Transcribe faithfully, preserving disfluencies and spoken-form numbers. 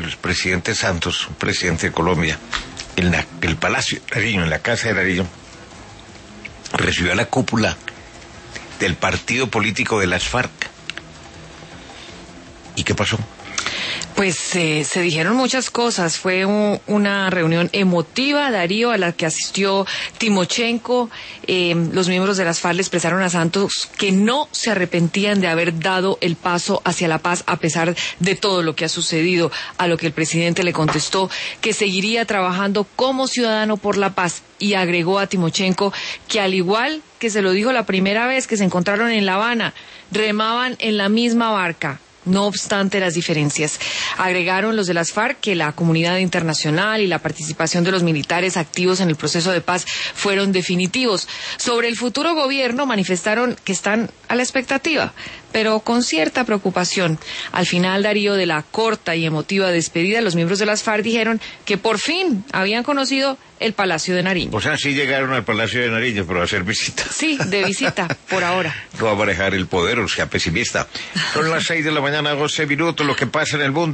el presidente Santos, un presidente de Colombia, en la, el Palacio de Nariño, en la Casa de Nariño, recibió a la cúpula del partido político de las FARC. ¿Y qué pasó? Pues eh, se dijeron muchas cosas. Fue un, una reunión emotiva, Darío, a la que asistió Timochenko. Eh, los miembros de las FARC le expresaron a Santos que no se arrepentían de haber dado el paso hacia la paz a pesar de todo lo que ha sucedido, a lo que el presidente le contestó que seguiría trabajando como ciudadano por la paz, y agregó a Timochenko que, al igual que se lo dijo la primera vez que se encontraron en La Habana, remaban en la misma barca, no obstante las diferencias. Agregaron los de las FARC que la comunidad internacional y la participación de los militares activos en el proceso de paz fueron definitivos. Sobre el futuro gobierno manifestaron que están a la expectativa, pero con cierta preocupación. Al final, Darío, de la corta y emotiva despedida, los miembros de las FARC dijeron que por fin habían conocido el Palacio de Nariño. O sea, sí llegaron al Palacio de Nariño, pero a hacer visita. Sí, de visita, por ahora. No va a manejar el poder, o sea, pesimista. Son las seis de la mañana, doce minutos, lo que pasa en el mundo.